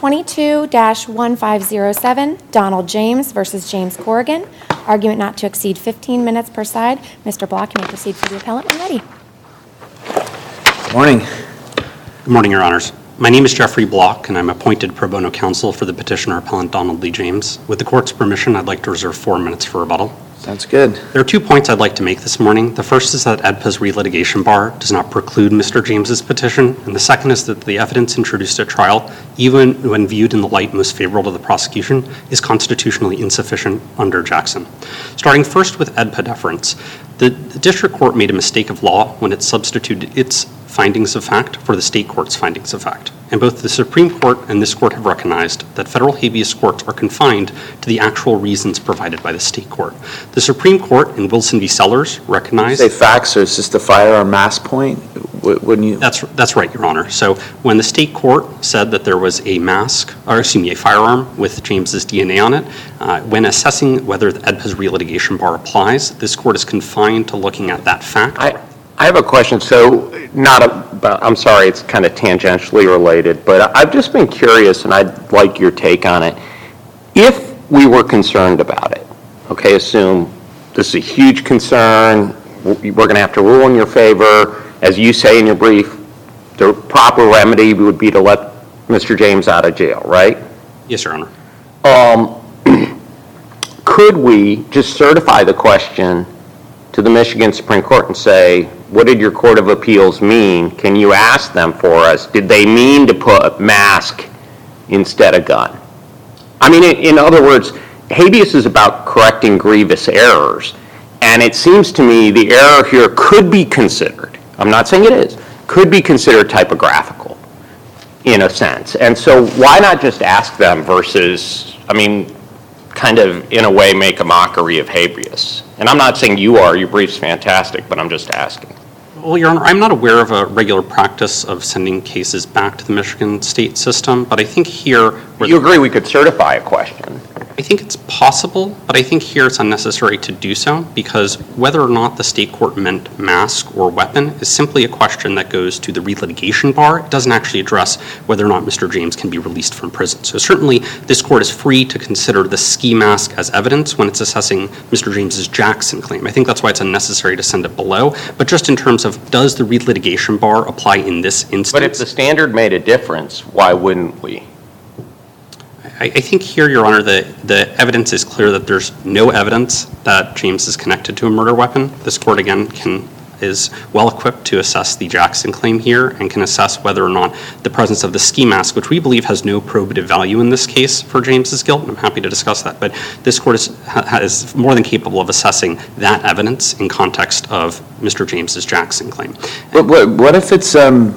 22-1507, Donald James versus James Corrigan. Argument not to exceed 15 minutes per side. Mr. Block, you may proceed for the appellant when ready. Morning. Good morning, Your Honors. My name is Jeffrey Block, and I'm appointed pro bono counsel for the petitioner appellant Donald Lee James. With the court's permission, I'd like to reserve 4 minutes for rebuttal. Sounds good. There are 2 points I'd like to make this morning. The first is that AEDPA's relitigation bar does not preclude Mr. James's petition, and the second is that the evidence introduced at trial, even when viewed in the light most favorable to the prosecution, is constitutionally insufficient under Jackson. Starting first with AEDPA deference, the district court made a mistake of law when it substituted its findings of fact for the state court's findings of fact. And both the Supreme Court and this court have recognized that federal habeas courts are confined to the actual reasons provided by the state court. The Supreme Court in Wilson v. Sellers recognized— You say facts, or is this the firearm mass point? Wouldn't you? That's right, Your Honor. So when the state court said that there was a firearm with James's DNA on it, when assessing whether AEDPA's relitigation bar applies, this court is confined to looking at that fact. I have a question. So I'm sorry, it's kind of tangentially related, but I've just been curious, and I'd like your take on it. If we were concerned about it, okay, assume this is a huge concern, we're going to have to rule in your favor. As you say in your brief, the proper remedy would be to let Mr. James out of jail, right? Yes, Your Honor. Could we just certify the question to the Michigan Supreme Court and say, what did your Court of Appeals mean? Can you ask them for us? Did they mean to put mask instead of gun? I mean, in other words, habeas is about correcting grievous errors, and it seems to me the error here could be considered, I'm not saying it is, could be considered typographical in a sense. And so why not just ask them versus, kind of in a way make a mockery of habeas? And I'm not saying you are, your brief's fantastic, but I'm just asking. Well, Your Honor, I'm not aware of a regular practice of sending cases back to the Michigan state system, but I think here— You agree we could certify a question? I think it's possible, but I think here it's unnecessary to do so because whether or not the state court meant mask or weapon is simply a question that goes to the relitigation bar. It doesn't actually address whether or not Mr. James can be released from prison. So certainly this court is free to consider the ski mask as evidence when it's assessing Mr. James's Jackson claim. I think that's why it's unnecessary to send it below. But just in terms of does the relitigation bar apply in this instance? But if the standard made a difference, why wouldn't we? I think here, Your Honor, the evidence is clear that there's no evidence that James is connected to a murder weapon. This court, again, is well equipped to assess the Jackson claim here and can assess whether or not the presence of the ski mask, which we believe has no probative value in this case for James's guilt, and I'm happy to discuss that, but this court is more than capable of assessing that evidence in context of Mr. James's Jackson claim. But what if it's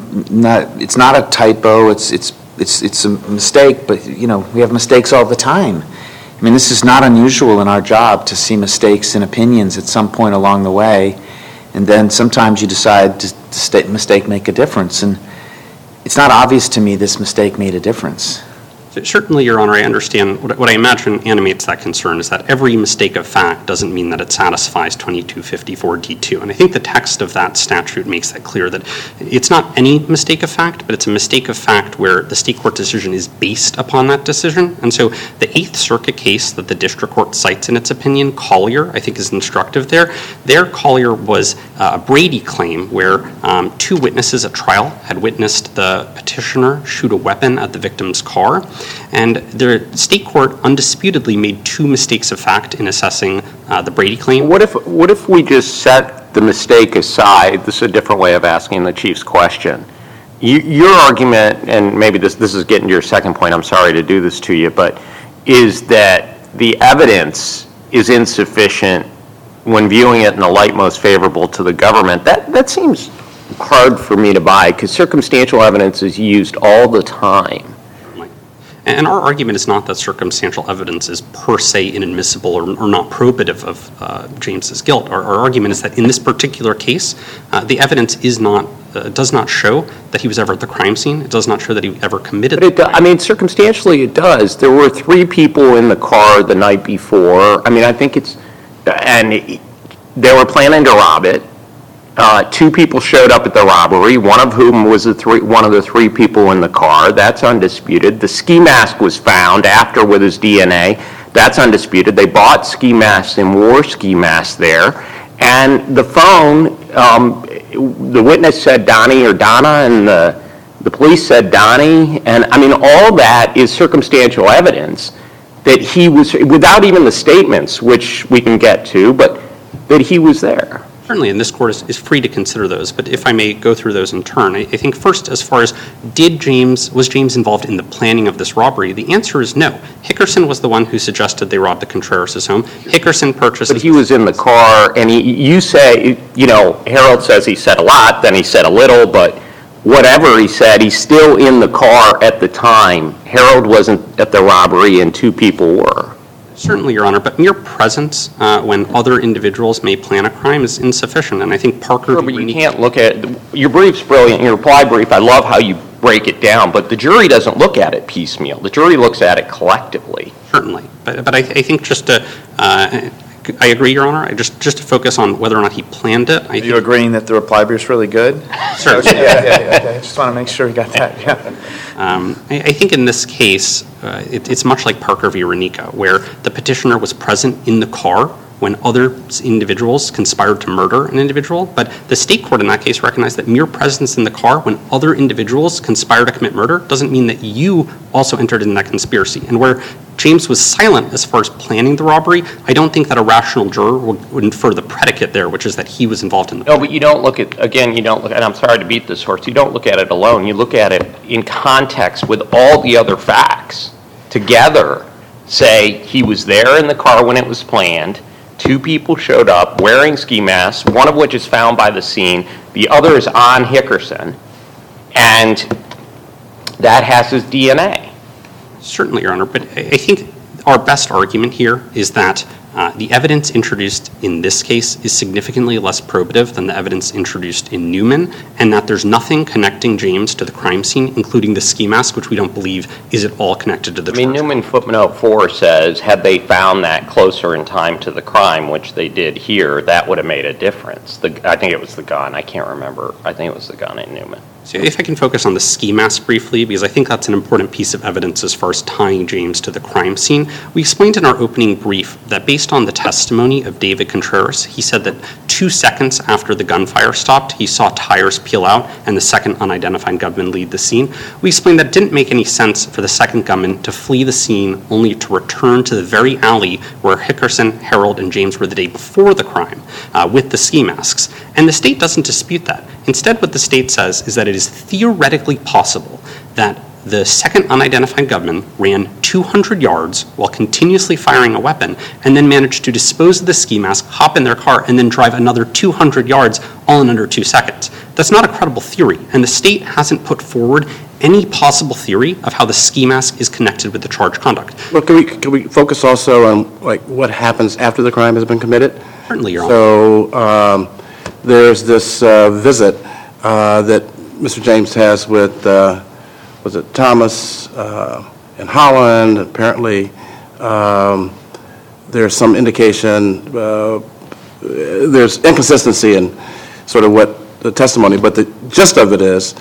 not a typo, it's a mistake, but we have mistakes all the time. I mean, this is not unusual in our job to see mistakes in opinions at some point along the way, and then sometimes you decide to mistake make a difference, and it's not obvious to me this mistake made a difference. Certainly, Your Honor, I understand. What I imagine animates that concern is that every mistake of fact doesn't mean that it satisfies 2254 D2. And I think the text of that statute makes that clear, that it's not any mistake of fact, but it's a mistake of fact where the state court decision is based upon that decision. And so the Eighth Circuit case that the district court cites in its opinion, Collier, I think is instructive there. There, Collier was a Brady claim where 2 witnesses at trial had witnessed the petitioner shoot a weapon at the victim's car. And the state court undisputedly made 2 mistakes of fact in assessing the Brady claim. What if we just set the mistake aside? This is a different way of asking the Chief's question. Your argument, and maybe this is getting to your second point, I'm sorry to do this to you, but is that the evidence is insufficient when viewing it in the light most favorable to the government. That seems hard for me to buy because circumstantial evidence is used all the time. And our argument is not that circumstantial evidence is per se inadmissible or not probative of James's guilt. Our argument is that in this particular case, the evidence does not show that he was ever at the crime scene. It does not show that he ever committed the crime. Circumstantially it does. There were 3 people in the car the night before. I think and they were planning to rob it. two people showed up at the robbery, one of whom was one of the three people in the car. That's undisputed. The ski mask was found after with his DNA. That's undisputed. They bought ski masks and wore ski masks there. And the phone, the witness said Donnie or Donna, and the police said Donnie. And I mean, all that is circumstantial evidence that he was, without even the statements, which we can get to, but that he was there. Certainly, and this court is free to consider those, but if I may go through those in turn, I think first, as far as was James involved in the planning of this robbery, the answer is no. Hickerson was the one who suggested they rob the Contreras' home. Hickerson purchased... But he was in the car, and you say, Harold says he said a lot, then he said a little, but whatever he said, he's still in the car at the time. Harold wasn't at the robbery, and two people were. Certainly, Your Honor, but mere presence when other individuals may plan a crime is insufficient, and I think Parker... Sure, but you can't look at... Your brief's brilliant, your reply brief, I love how you break it down, but the jury doesn't look at it piecemeal. The jury looks at it collectively. Certainly, but I think just to... I agree, Your Honor. Just to focus on whether or not he planned it. Are you agreeing that the reply brief's really good? Certainly. Yeah. I just want to make sure we got that. Yeah. I think in this case, it's much like Parker v. Renica, where the petitioner was present in the car when other individuals conspired to murder an individual, but the state court in that case recognized that mere presence in the car when other individuals conspire to commit murder doesn't mean that you also entered in that conspiracy. And where James was silent as far as planning the robbery, I don't think that a rational juror would infer the predicate there, which is that he was involved in the... No, but you don't look at, again, and I'm sorry to beat this horse, you don't look at it alone. You look at it in context with all the other facts. Together, say he was there in the car when it was planned, two people showed up wearing ski masks, one of which is found by the scene, the other is on Hickerson, and that has his DNA. Certainly, Your Honor, but I think our best argument here is that the evidence introduced in this case is significantly less probative than the evidence introduced in Newman, and that there's nothing connecting James to the crime scene, including the ski mask, which we don't believe is at all connected to the charge. Newman footnote 4 says, had they found that closer in time to the crime, which they did here, that would have made a difference. I think it was the gun. I can't remember. I think it was the gun in Newman. So if I can focus on the ski mask briefly, because I think that's an important piece of evidence as far as tying James to the crime scene. We explained in our opening brief that based on the testimony of David Contreras, he said that 2 seconds after the gunfire stopped, he saw tires peel out and the second unidentified gunman leave the scene. We explained that it didn't make any sense for the second gunman to flee the scene only to return to the very alley where Hickerson, Harold, and James were the day before the crime with the ski masks. And the state doesn't dispute that. Instead, what the state says is that it is theoretically possible that the second unidentified gunman ran 200 yards while continuously firing a weapon and then managed to dispose of the ski mask, hop in their car, and then drive another 200 yards all in under 2 seconds. That's not a credible theory, and the state hasn't put forward any possible theory of how the ski mask is connected with the charged conduct. Well, can we focus also on what happens after the crime has been committed? Certainly, Your Honor. So there's this visit that Mr. James has with, was it Thomas in Holland? Apparently, there's some indication, there's inconsistency in sort of what the testimony, but the gist of it is,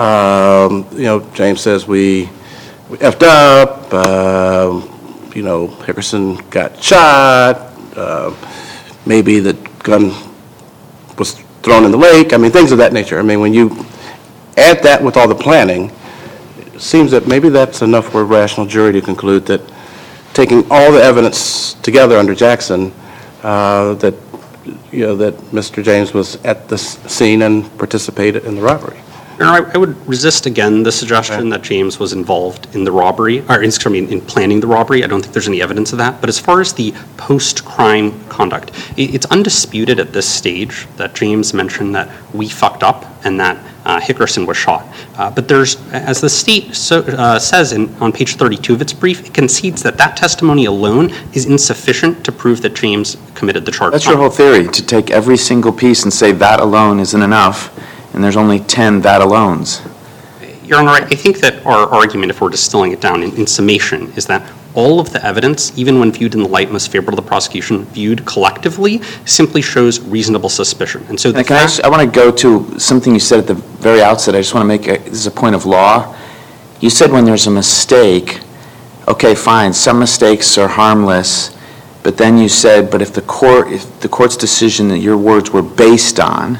James says we effed up, Hickerson got shot, maybe the gun was thrown in the lake. I mean, things of that nature. I mean, when you add that with all the planning, it seems that maybe that's enough for a rational jury to conclude that taking all the evidence together under Jackson, that Mr. James was at the scene and participated in the robbery. I would resist again the suggestion that James was involved in the robbery, in planning the robbery. I don't think there's any evidence of that. But as far as the post-crime conduct, it's undisputed at this stage that James mentioned that we fucked up and that Hickerson was shot. But there's, as the state says on page 32 of its brief, it concedes that testimony alone is insufficient to prove that James committed the charge. That's your whole theory, to take every single piece and say that alone isn't enough, and there's only 10 that alones. Your Honor, I think that our argument, if we're distilling it down in summation, is that all of the evidence, even when viewed in the light most favorable to the prosecution, viewed collectively, simply shows reasonable suspicion. And so I want to go to something you said at the very outset. I just want to make this is a point of law. You said when there's a mistake, okay, fine, some mistakes are harmless, but then you said, but if the court's decision that your words were based on,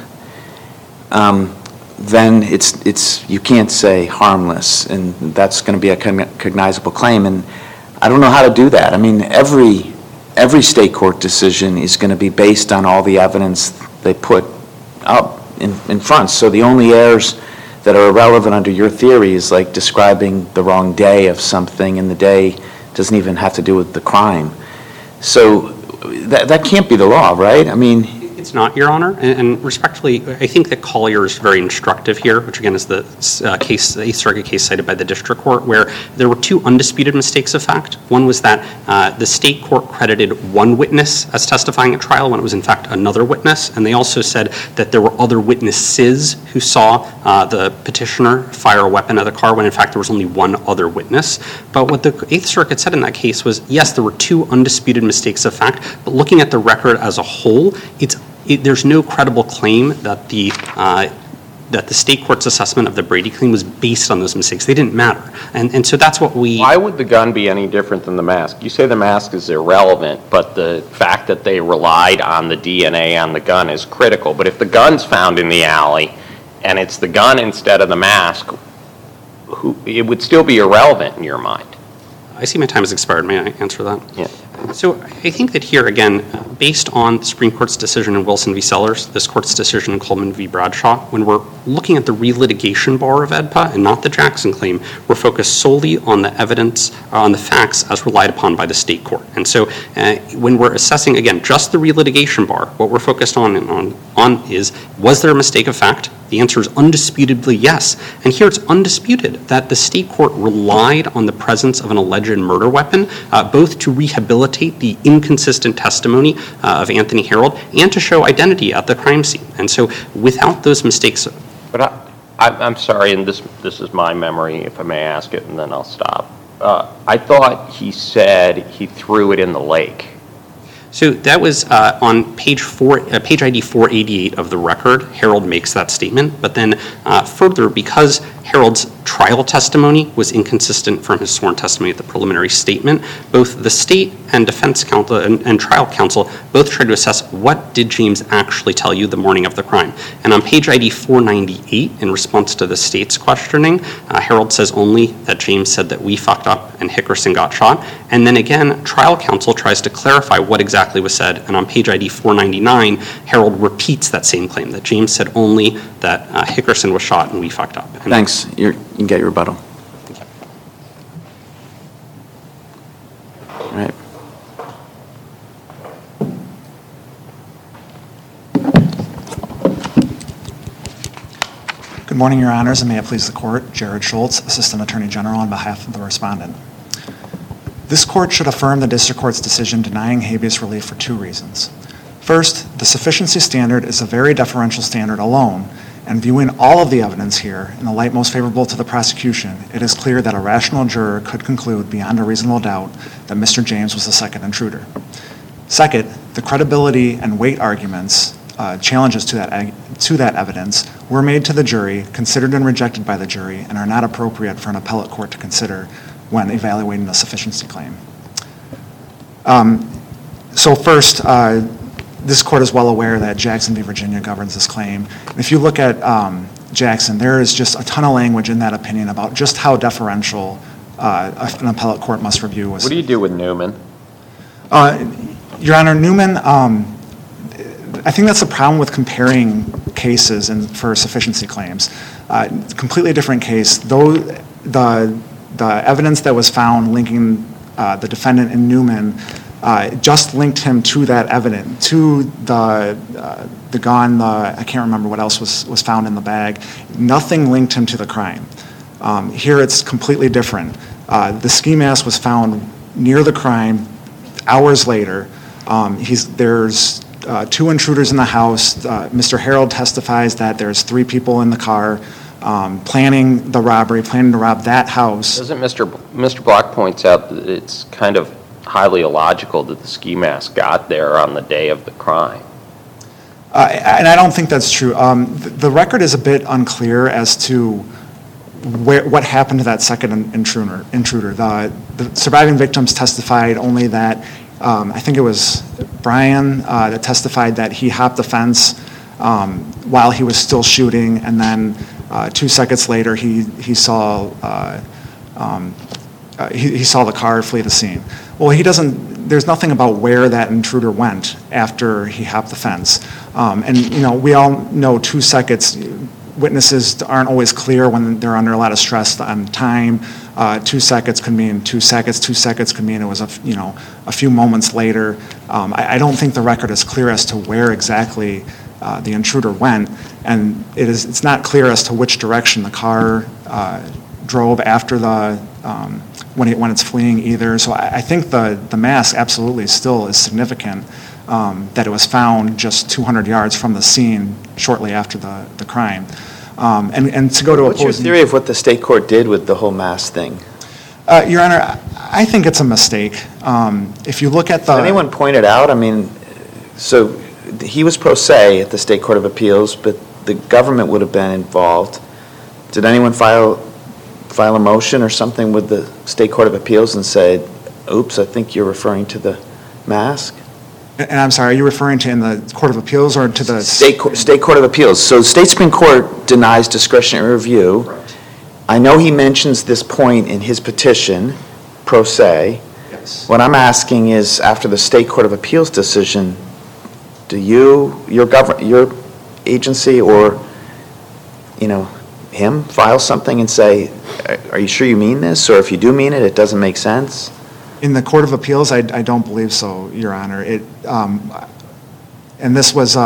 then it's you can't say harmless, and that's going to be a cognizable claim. And I don't know how to do that. I mean, every state court decision is going to be based on all the evidence they put up in front. So the only errors that are irrelevant under your theory is like describing the wrong day of something, and the day doesn't even have to do with the crime. So that can't be the law, right? I mean, it's not, Your Honor, and respectfully, I think that Collier is very instructive here, which again is the case, the Eighth Circuit case cited by the district court, where there were two undisputed mistakes of fact. One was that the state court credited one witness as testifying at trial when it was in fact another witness, and they also said that there were other witnesses who saw the petitioner fire a weapon at the car when in fact there was only one other witness. But what the Eighth Circuit said in that case was, yes, there were two undisputed mistakes of fact, but looking at the record as a whole, there's no credible claim that the state court's assessment of the Brady claim was based on those mistakes. They didn't matter. And so that's what we... Why would the gun be any different than the mask? You say the mask is irrelevant, but the fact that they relied on the DNA on the gun is critical. But if the gun's found in the alley and it's the gun instead of the mask, it would still be irrelevant in your mind. I see my time has expired. May I answer that? Yeah. So I think that here, again, based on the Supreme Court's decision in Wilson v. Sellers, this court's decision in Coleman v. Bradshaw, when we're looking at the relitigation bar of AEDPA and not the Jackson claim, we're focused solely on the evidence, on the facts as relied upon by the state court. And so when we're assessing, again, just the relitigation bar, what we're focused on is, was there a mistake of fact? The answer is undisputedly yes. And here it's undisputed that the state court relied on the presence of an alleged murder weapon, both to rehabilitate the inconsistent testimony of Anthony Harold and to show identity at the crime scene. And so without those mistakes... But I'm sorry, and this is my memory, if I may ask it, and then I'll stop. I thought he said he threw it in the lake. So that was on page ID 488 of the record. Harold makes that statement. But then further, because Harold's trial testimony was inconsistent from his sworn testimony at the preliminary statement, both the state and defense counsel and trial counsel both tried to assess what did James actually tell you the morning of the crime. And on page ID 498, in response to the state's questioning, Harold says only that James said that we fucked up and Hickerson got shot. And then again, trial counsel tries to clarify what exactly was said. And on page ID 499, Harold repeats that same claim, that James said only that Hickerson was shot and we fucked up. And thanks. You can get your rebuttal. All right. Good morning, Your Honors, and may it please the Court. Jared Schultz, Assistant Attorney General on behalf of the respondent. This Court should affirm the District Court's decision denying habeas relief for two reasons. First, the sufficiency standard is a very deferential standard alone, and viewing all of the evidence here in the light most favorable to the prosecution, it is clear that a rational juror could conclude beyond a reasonable doubt that Mr. James was the second intruder. Second, the credibility and weight arguments, challenges to that evidence, were made to the jury, considered and rejected by the jury, and are not appropriate for an appellate court to consider when evaluating the sufficiency claim. So first, this court is well aware that Jackson v. Virginia governs this claim. If you look at Jackson, there is just a ton of language in that opinion about just how deferential an appellate court must review. What do you do with Newman? Your Honor, Newman, I think that's the problem with comparing cases for sufficiency claims. Completely different case. Though the evidence that was found linking the defendant in Newman just linked him to that evidence, to the gun, I can't remember what else was found in the bag. Nothing linked him to the crime. Here it's completely different. The ski mask was found near the crime hours later. There's two intruders in the house. Mr. Harold testifies that there's three people in the car. planning the robbery, planning to rob that house. Doesn't Mr. Block points out that it's kind of highly illogical that the ski mask got there on the day of the crime? And I don't think that's true. The record is a bit unclear as to what happened to that second intruder. The surviving victims testified only that, I think it was Brian that testified that he hopped the fence while he was still shooting, and then 2 seconds later he saw the car flee the scene. Well, there's nothing about where that intruder went after he hopped the fence. And we all know 2 seconds, witnesses aren't always clear when they're under a lot of stress on time. 2 seconds could mean 2 seconds, 2 seconds could mean it was a few moments later. I don't think the record is clear as to where exactly the intruder went, and it's not clear as to which direction the car drove after when it's fleeing either. So I think the mask absolutely still is significant, that it was found just 200 yards from the scene shortly after the crime. And to go to What's your theory of what the state court did with the whole mask thing? Your Honor, I think it's a mistake. If you look at the... Did anyone point it out? I mean, so he was pro se at the State Court of Appeals, but the government would have been involved. Did anyone file a motion or something with the State Court of Appeals and say, oops, I think you're referring to the mask? And I'm sorry, are you referring to in the Court of Appeals or to the... State Court of Appeals. So the State Supreme Court denies discretionary review. Right. I know he mentions this point in his petition, pro se. Yes. What I'm asking is, after the State Court of Appeals decision, do your agency or, him file something and say, are you sure you mean this? Or if you do mean it, it doesn't make sense? In the Court of Appeals, I don't believe so, Your Honor. And this was,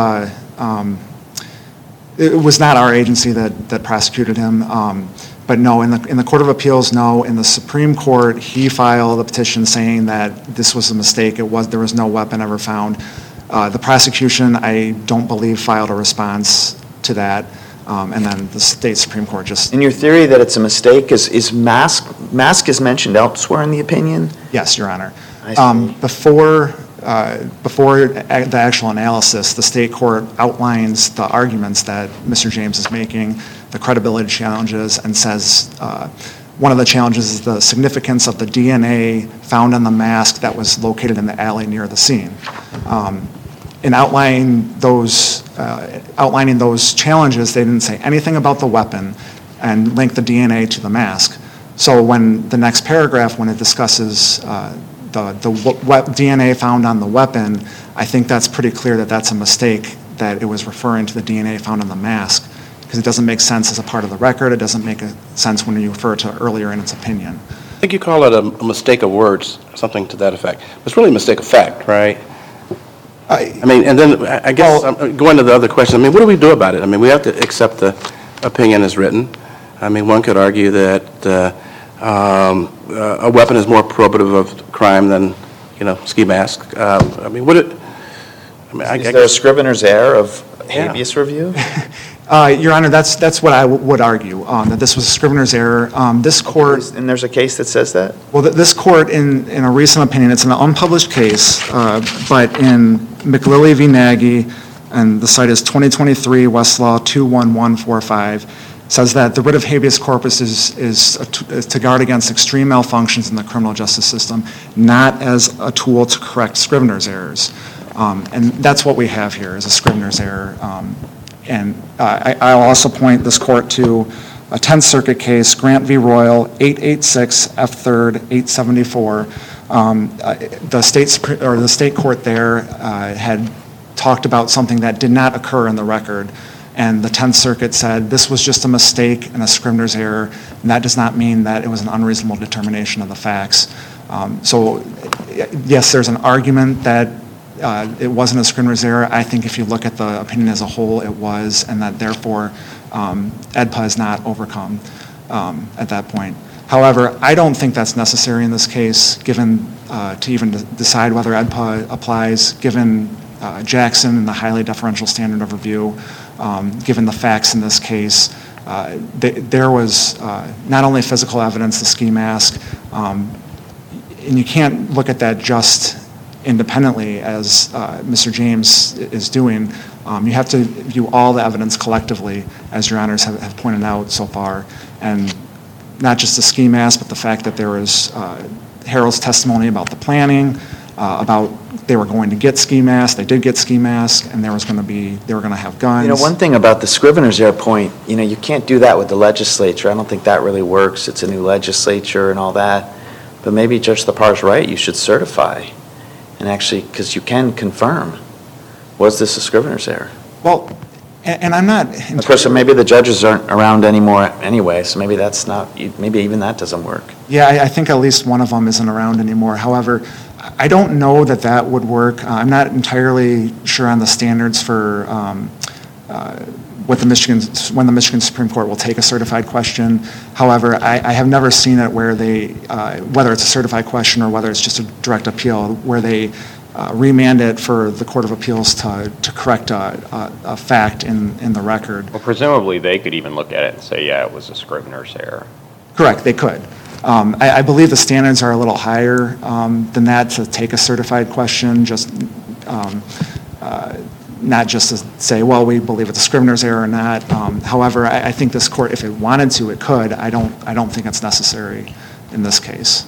it was not our agency that prosecuted him. But no, in the Court of Appeals, no. In the Supreme Court, he filed a petition saying that this was a mistake. There was no weapon ever found. The prosecution, I don't believe, filed a response to that. And then the state Supreme Court just... In your theory that it's a mistake, is mask is mentioned elsewhere in the opinion? Yes, Your Honor. I see. Before the actual analysis, the state court outlines the arguments that Mr. James is making, the credibility challenges, and says one of the challenges is the significance of the DNA found on the mask that was located in the alley near the scene. In outlining those challenges, they didn't say anything about the weapon and link the DNA to the mask. So when the next paragraph, when it discusses the DNA found on the weapon, I think that's pretty clear that that's a mistake, that it was referring to the DNA found on the mask, because it doesn't make sense as a part of the record. It doesn't make sense when you refer to earlier in its opinion. I think you call it a mistake of words, something to that effect. It's really a mistake of fact, right? And then I guess going to the other question, what do we do about it? We have to accept the opinion as written. One could argue that a weapon is more probative of crime than, ski mask. Is there a Scrivener's error of habeas review? Your Honor, that's what I would argue, that this was a Scrivener's error. This court... And there's a case that says that? Well, this court, in a recent opinion, it's an unpublished case, but in McLilley v. Nagy, and the site is 2023 Westlaw 21145, says that the writ of habeas corpus is to guard against extreme malfunctions in the criminal justice system, not as a tool to correct Scrivener's errors. And that's what we have here, is a Scrivener's error. And I'll also point this court to a 10th Circuit case, Grant v. Royal, 886 F. 3rd, 874. The state court there had talked about something that did not occur in the record, and the 10th Circuit said this was just a mistake and a Scrivener's error, and that does not mean that it was an unreasonable determination of the facts. So, yes, there's an argument that it wasn't a Scrivener's error. I think if you look at the opinion as a whole, it was, and that therefore AEDPA is not overcome at that point. However, I don't think that's necessary in this case, given to even decide whether AEDPA applies, given Jackson and the highly deferential standard of review, given the facts in this case, there was not only physical evidence, the ski mask, and you can't look at that just independently as Mr. James is doing. You have to view all the evidence collectively, as your honors have pointed out so far, and not just the ski mask, but the fact that there was Harold's testimony about the planning, about they were going to get ski masks, they did get ski masks, and they were going to have guns. You know, one thing about the Scrivener's error point, you know, you can't do that with the legislature. I don't think that really works. It's a new legislature and all that. But maybe Judge Lepar's right. You should certify. And actually, because you can confirm, was this a Scrivener's error? Well, and I'm not... Of course, maybe the judges aren't around anymore anyway, so maybe that's not, maybe even that doesn't work. Yeah, I think at least one of them isn't around anymore. However, I don't know that would work. I'm not entirely sure on the standards for when the Michigan Supreme Court will take a certified question. However, I have never seen it where they, whether it's a certified question or whether it's just a direct appeal, where they remand it for the Court of Appeals to correct a fact in the record. Well, presumably they could even look at it and say, yeah, it was a Scrivener's error. Correct, they could. I believe the standards are a little higher than that to take a certified question, just not just to say, well, we believe it's a Scrivener's error or not. However, I think this court, if it wanted to, it could. I don't think it's necessary in this case.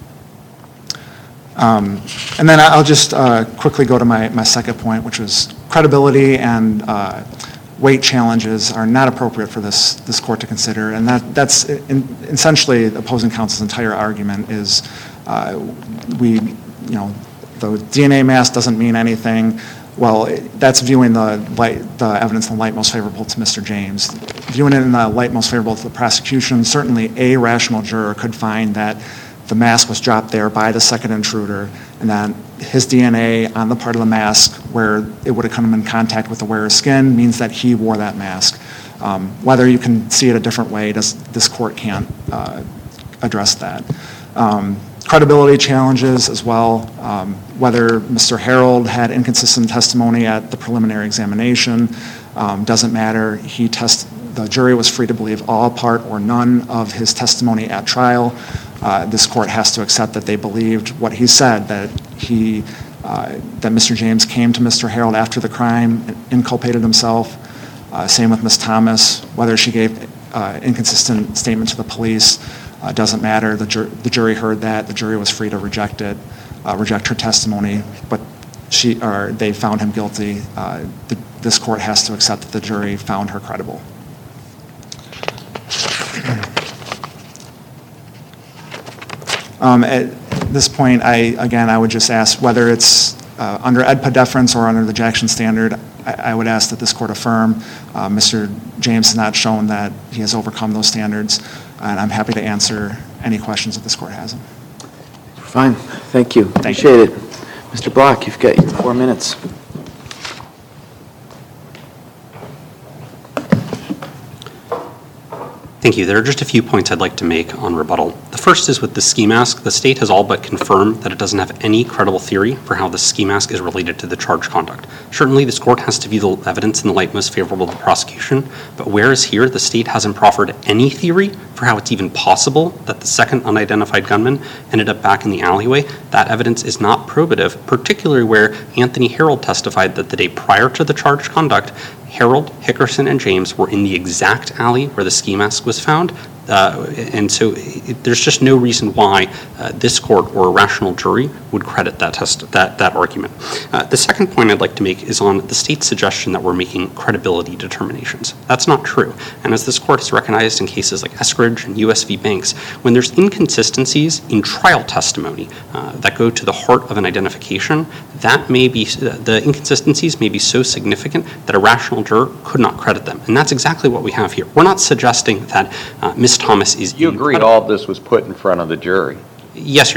And then I'll just quickly go to my second point, which was credibility and weight challenges are not appropriate for this court to consider. And that's essentially the opposing counsel's entire argument is the DNA mask doesn't mean anything. Well, that's viewing the evidence in the light most favorable to Mr. James. Viewing it in the light most favorable to the prosecution, certainly a rational juror could find that the mask was dropped there by the second intruder, and then his DNA on the part of the mask where it would have come in contact with the wearer's skin means that he wore that mask. Whether you can see it a different way, this court can't address that. Credibility challenges as well, whether Mr. Harold had inconsistent testimony at the preliminary examination, doesn't matter. The jury was free to believe all, part, or none of his testimony at trial. This court has to accept that they believed what he said, that Mr. James came to Mr. Harold after the crime, inculpated himself. Same with Ms. Thomas. Whether she gave inconsistent statement to the police doesn't matter. The jury heard that. The jury was free to reject her testimony, but they found him guilty. This court has to accept that the jury found her credible. At this point, I would just ask whether it's under EDPA deference or under the Jackson standard, I would ask that this court affirm. Mr. James has not shown that he has overcome those standards, and I'm happy to answer any questions that this court has. Fine, thank you. Appreciate it. Mr. Block, you've got your 4 minutes. Thank you. There are just a few points I'd like to make on rebuttal. The first is with the ski mask. The state has all but confirmed that it doesn't have any credible theory for how the ski mask is related to the charged conduct. Certainly, this court has to view the evidence in the light most favorable to the prosecution, but whereas here the state hasn't proffered any theory for how it's even possible that the second unidentified gunman ended up back in the alleyway, that evidence is not probative, particularly where Anthony Harold testified that the day prior to the charged conduct, Harold, Hickerson, and James were in the exact alley where the ski mask was found. And so there's just no reason why this court or a rational jury would credit that argument. The second point I'd like to make is on the state's suggestion that we're making credibility determinations. That's not true. And as this court has recognized in cases like Eskridge and US v. Banks, when there's inconsistencies in trial testimony that go to the heart of an identification, the inconsistencies may be so significant that a rational juror could not credit them. And that's exactly what we have here. We're not suggesting that Ms. Thomas is You agreed all of this was put in front of the jury? Yes, Your Honor.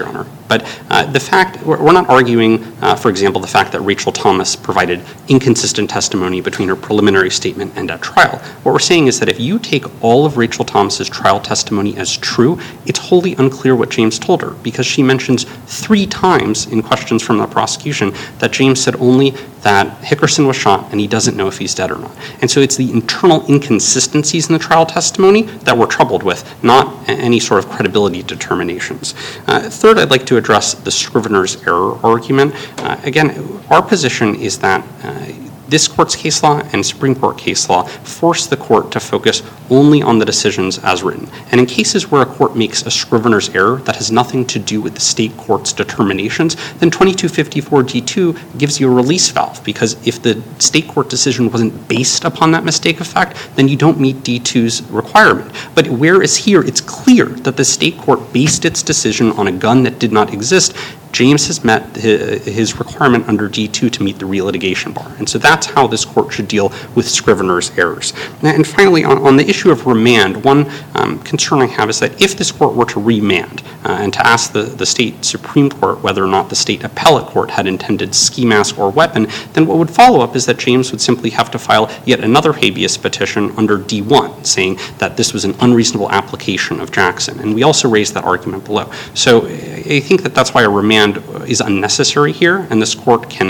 But the fact, we're not arguing, for example, the fact that Rachel Thomas provided inconsistent testimony between her preliminary statement and at trial. What we're saying is that if you take all of Rachel Thomas's trial testimony as true, it's wholly unclear what James told her, because she mentions 3 times in questions from the prosecution that James said only that Hickerson was shot and he doesn't know if he's dead or not. And so it's the internal inconsistencies in the trial testimony that we're troubled with, not any sort of credibility determinations. Third, I'd like to address the Scrivener's error argument. Again, our position is that this court's case law and Supreme Court case law force the court to focus only on the decisions as written. And in cases where a court makes a Scrivener's error that has nothing to do with the state court's determinations, then 2254 D2 gives you a release valve, because if the state court decision wasn't based upon that mistake of fact, then you don't meet D2's requirement. But whereas here it's clear that the state court based its decision on a gun that did not exist, James has met his requirement under D2 to meet the re-litigation bar. And so that's how this court should deal with Scrivener's errors. And finally, on the issue of remand, one concern I have is that if this court were to remand and to ask the state Supreme Court whether or not the state appellate court had intended ski mask or weapon, then what would follow up is that James would simply have to file yet another habeas petition under D1, saying that this was an unreasonable application of Jackson. And we also raised that argument below. So I think that that's why a remand is unnecessary here, and this court can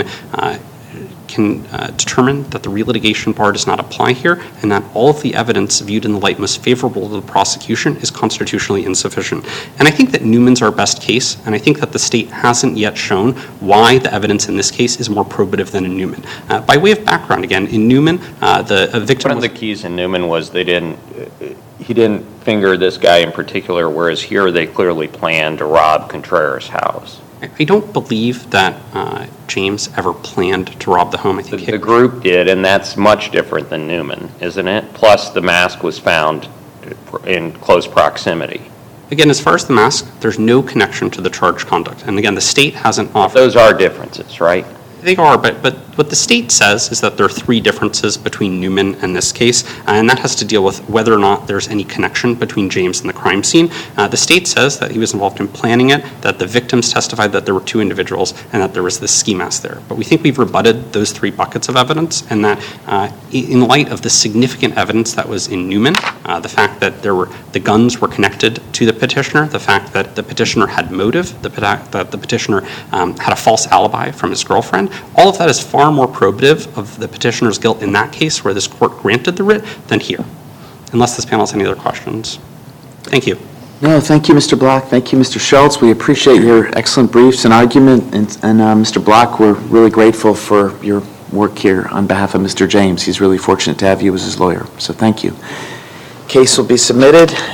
determine that the re-litigation bar does not apply here, and that all of the evidence viewed in the light most favorable to the prosecution is constitutionally insufficient. And I think that Newman's our best case, and I think that the state hasn't yet shown why the evidence in this case is more probative than in Newman. By way of background, again, in Newman, the victim One of the keys in Newman was he didn't finger this guy in particular, whereas here they clearly planned to rob Contreras' house. I don't believe that James ever planned to rob the home. I think The group did, and that's much different than Newman, isn't it? Plus, the mask was found in close proximity. Again, as far as the mask, there's no connection to the charged conduct. And again, the state hasn't offered... Those are differences, right? They are, but what the state says is that there are 3 differences between Newman and this case, and that has to deal with whether or not there's any connection between James and the crime scene. The state says that he was involved in planning it, that the victims testified that there were 2 individuals, and that there was this ski mask there. But we think we've rebutted those 3 buckets of evidence, and that in light of the significant evidence that was in Newman, the fact that the guns were connected to the petitioner, the fact that the petitioner had motive, that the petitioner had a false alibi from his girlfriend, all of that is far more probative of the petitioner's guilt in that case where this court granted the writ than here. Unless this panel has any other questions. Thank you. No, thank you, Mr. Block. Thank you, Mr. Schultz. We appreciate your excellent briefs and argument. And Mr. Block, we're really grateful for your work here on behalf of Mr. James. He's really fortunate to have you as his lawyer. So thank you. Case will be submitted.